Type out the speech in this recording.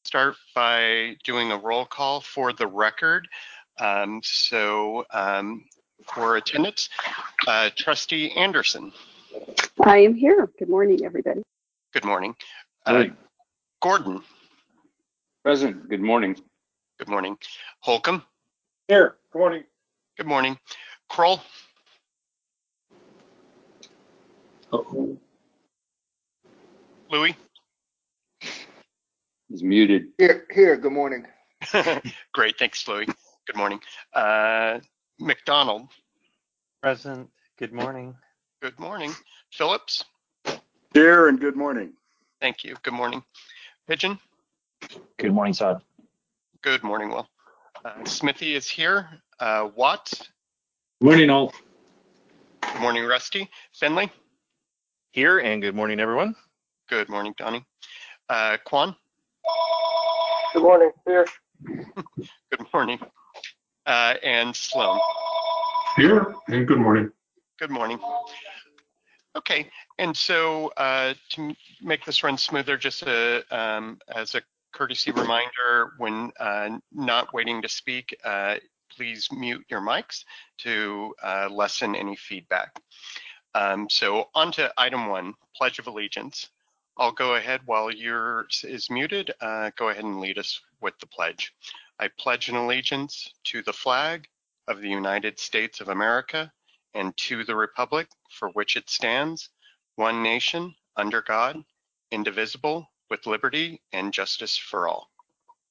Start by doing a roll call for the record. For attendance, Trustee Anderson. I am here. Good morning, everybody. Good morning. Gordon. Present. Good morning. Good morning. Holcomb. Here. Good morning. Good morning. Kroll. Louis. He's muted. Here. Good morning. Great. Thanks, Louis. Good morning. McDonald. Present. Good morning. Good morning. Phillips. Here and good morning. Thank you. Good morning. Pigeon. Good morning, Todd. Good morning, Will. Smithy is here. Watts. Morning, all. Good morning, Rusty. Finley. Here, and good morning, everyone. Good morning, Donnie. Quan. Good morning. Here. Good morning. And Sloan. Here, and good morning. Good morning. Okay, and so to make this run smoother, just as a courtesy reminder, when not waiting to speak, please mute your mics to lessen any feedback. So on to item 1, Pledge of Allegiance. I'll go ahead while yours is muted. Go ahead and lead us with the pledge. I pledge an allegiance to the flag of the United States of America and to the republic for which it stands, one nation, under God, indivisible, with liberty and justice for all.